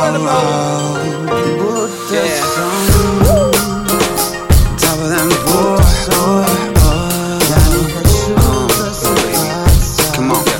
Будто сон. Теплым воздухом. Я не хочу просыпаться.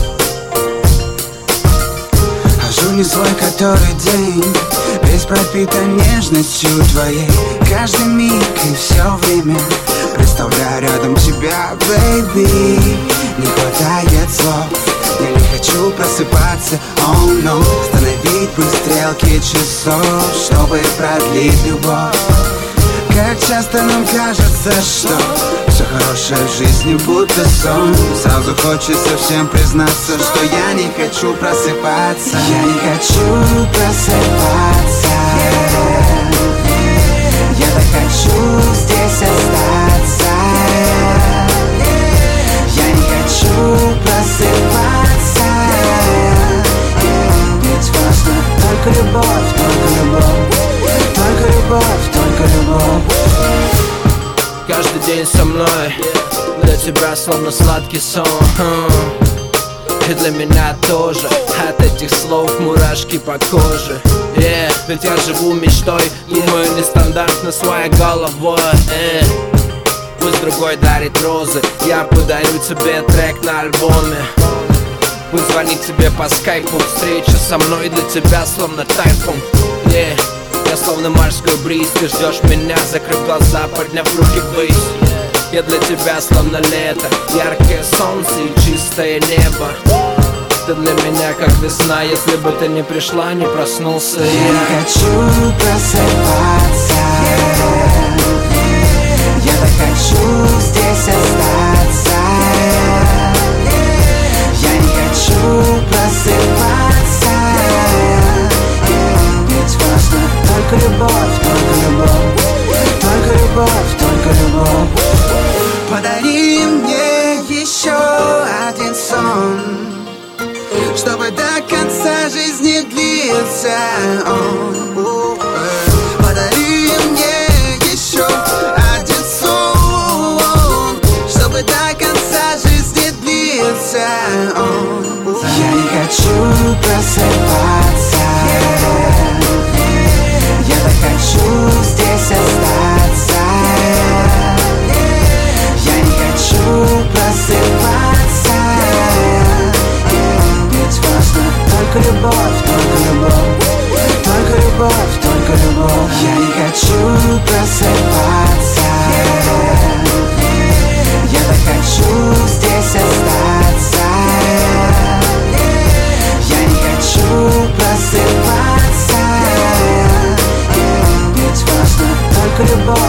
Хожу не свой который день, весь пропитан нежностью твоей. Каждый миг и все время представляю рядом тебя, baby. Не хватает слов, я не хочу просыпаться, oh no. Остановить бы стрелки часов, чтобы продлить любовь. Как часто нам кажется, что все хорошее в жизни будто сон. Сразу хочется всем признаться, что я не хочу просыпаться. Я не хочу просыпаться. Я так хочу здесь остаться. Я не хочу просыпаться. Ведь важно только любовь, только любовь. Только любовь, только любовь. Каждый день со мной, для тебя словно сладкий сон. И для меня тоже. От этих слов мурашки по коже. Ведь я живу мечтой, думаю нестандартно своей головой. Пусть другой дарит розы, я подарю тебе трек на альбоме. Пусть звонит тебе по скайпу, встреча со мной для тебя словно тайфун. Я словно морской бриз, ты ждешь меня, закрыв глаза, подняв руки ввысь. Я для тебя словно лето, яркое солнце и чистое небо. Ты для меня как весна, если бы ты не пришла, не проснулся я. Я не хочу просыпаться. Я так хочу здесь остаться. Я не хочу просыпаться. Ведь важно только любовь, только любовь. Только любовь, только любовь. Подари мне еще один сон, чтобы до конца жизни длился он. Подари мне еще один сон, чтобы до конца жизни длился он. Я не хочу просыпаться. Я так хочу здесь остаться. Я не хочу просыпаться. Ведь важно только любовь, только любовь. Только любовь, только любовь. Я не хочу просыпаться. Я так хочу здесь остаться. Я не хочу просыпаться. Ведь важно только любовь.